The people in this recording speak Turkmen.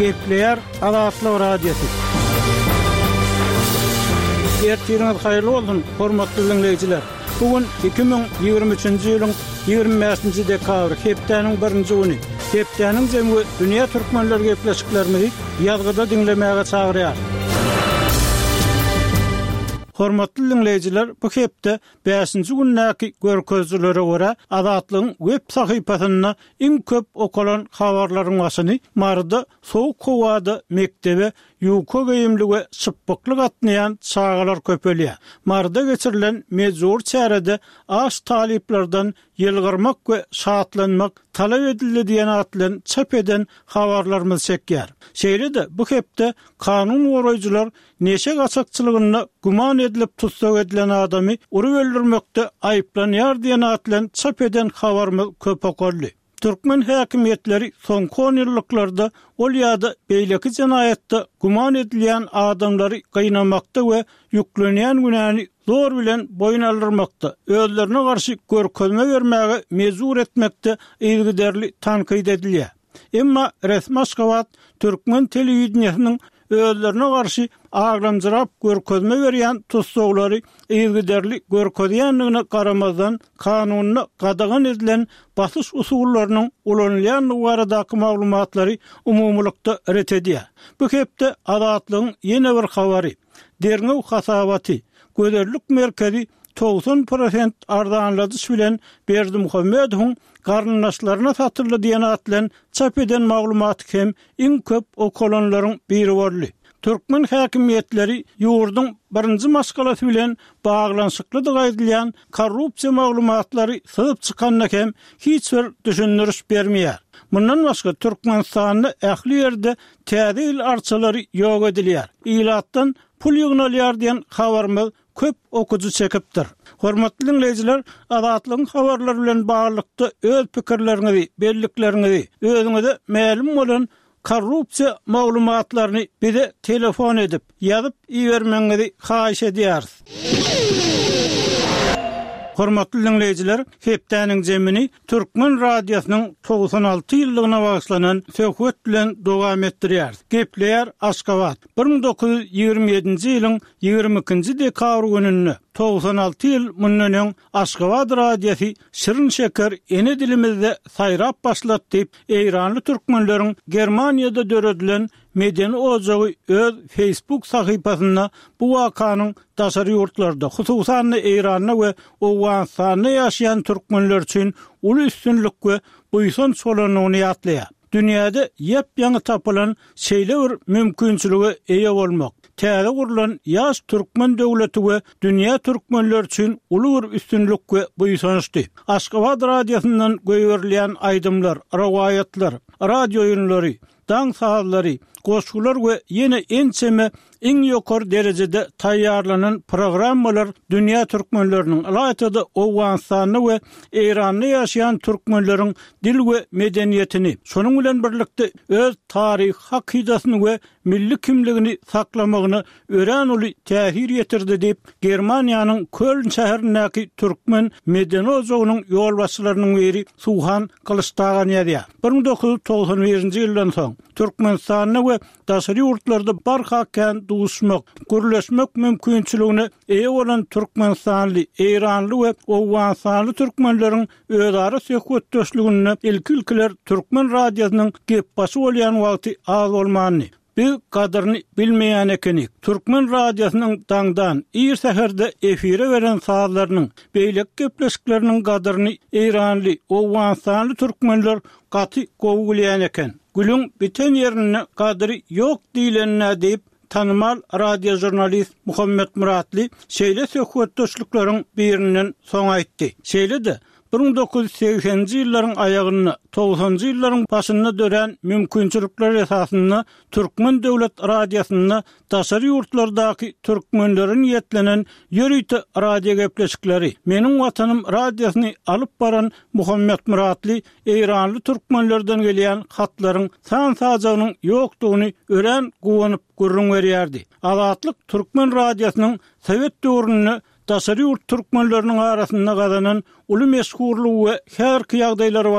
Gepleyer Azatlyk radiosu. Ertiriniz hayırlı olsun, hormatly dinleyijiler. Bugün 2023-nji ýylyň 25-nji dekabry, hepdeniň 1-nji güni. Hepdeniň jemgy dünýä türkmenler gepleşiklerini ýazgyda dinlemäge çagyrýar. Hormatly dinleyijiler, bu hepde 5-nji günnäki görkezlere görä Azatlygyň web sahypasyna iň köp okulan habarlaryň başyny marda sowuk howada mektebe ýuka geyimligi şypbyklyk atnayan çağalar köpelýär. Marda geçirilen mezur çärede aş taliplerden ýylgyrmak we şatlanmak talap edildi diýen atlan çap eden habarlarymyz çekýär. Şeýle-de bu hepde kanun goraýjylar neşe gaçakçylygyna guman edilip tutsak edilen adamy urup öldürmekde aýplanýar diýen atlan çap eden habarymyz köp okurly. Türkmen häkimetleri son 10 ýyllyklarda ol ýa-da beýleki jenaýatda guman edilýän adamlary gynnamakda we ýüklenýän günäni zor bilen boyun aldyrmakda, özlerine garşy görkezme bermäge mezur etmekde ýygyderli tankyd edilýär. Emma resmi Aşgabat Türkmen telewizionynyň özlerine garşy agramjyrap görkezme berýän tutsaklary ýygyderli görkezýänligine garamazdan kanunyna gadagan edilen basyş usullarynyň ulanylýan baradaky maglumatlary umumlykda ret edýär. Bu hepde Azatlygyň ýene bir habary. Derňew hasabaty Göderlik merkezi 90% ardanladyş bilen Berdimuhammedowyň garyndaşlaryna satyldy diýen atlan çap eden maglumaty hem iň köp okulanlaryň biri boldy. Türkmen häkimetleri ýurduň birinji maskalasy bilen baglanşykly aýdylýan korrupsiýa maglumatlary syzyp çykanna hem hiç bir düşündiriş bermeýär. Mundan başga Türkmenistanyny ähli ýerde täze arçalary ýok edilýär. Ilatdan pul ýygnalýar diýen habarymyz köp okuju çekipdir. Hormatly dinleyijiler, Azatlygyň habarlary bilen baglykda öz pikirleriňizi, belliklerinizi, özüňize ma'lum bolan korrupsiýa maglumatlaryny bize telefon edip ýazyp iýermeňizi haýyş edýäris. Hormatly dinleyijiler, hepdeniň jemini Türkmen radiosynyň 96 ýyllygyna bagyşlanan söhbet bilen dowam etdirýär. Gepleyer Aşgabat 1927-nji ýylyň 22-nji dekabr gününi 96 ýyl mundan Aşgabat radiosy şirin şeker ene dilimizde saýrap başlat diýip Eýranly türkmenleriň Germaniýada döredilen medeni ojagy öz Facebook sahypasyna bu wakanyň daşary ýurtlarda, hususan Eýranda we Owganistanda ýaşaýan türkmenler üçin uly üstünlik we buýsan solanyny ýatlaýar. Dünýäde ýep-ýaňy tapylan şeýle bir mümkinçiligi eýe bolmak. Täze gurulan ýaş türkmen döwleti we dünýä türkmenler üçin uly bir üstünlik we buýsançdy. Aşgabat radiosyndan göýberilýän aýdymlar, rawaýatlar, radio ýyňlary, daň sahatlary, goşgular we ýene ençeme iň ýokary derejede taýýarlanan programmalar dünýä türkmenleriniň alatda Owganistanda we Eýranda ýaşaýan türkmenleriň dil we medeniýetini, şonuň bilen birlikde öz taryh, hakydatyny we milli kimligini saklamagyny ören uly täsir ýetirdi diýip Germaniýanyň Köln şäherindäki türkmen medeni ojagynyň ýolbaşçylarynyň biri Suhan Kılıçdagan ýazýar. 1991-nji ýyldan soň Türkmenistanyň we daşary ýurtlarda barhakän duşmak, gürleşmek mümkinçiligine eýe bolan Türkmenistanly, Eýranly we Owganistanly türkmenleriň özara söhbetdeşligine ilkiler Türkmen radiosynyň gep başy bolýan wagty az bolmany. Bir kadarını bilmeýän ekenik. Türkmen radiosynyň daňdan ir seherde efire beren saatlarynyň beýlek gepleşikleriniň kadarını Eýranly, Owganistanly türkmenler gaty gowgulýan eken. Gülüň biten ýerine kadary ýok diýilenine diýip tanımal radio jurnalist Muhammed Muratly şeýle söhbetdeşlikleriň birinden soň aýtdy. Şeýle-de 1980-nji ýyllaryň aýagyna, 90-njy ýyllaryň başyna dören mümkinçilikler esasyna Türkmen döwlet radiosyna daşary ýurtlardaky türkmenleriň ýetlenen ýörüýte radio gepleşikleri. Meniň watanym radiosyny alyp baran Muhammed Muratly Eýranly türkmenlerden gelýän hatlaryň san-sajagynyň ýokdugyny ören gowanyp gurrun berýärdi. Azatlyk Türkmen radiosynyň Sowet döwründe daşary ýurt türkmenleriniň arasynda gazanan uly meşhurlugy we her ýagdaýlary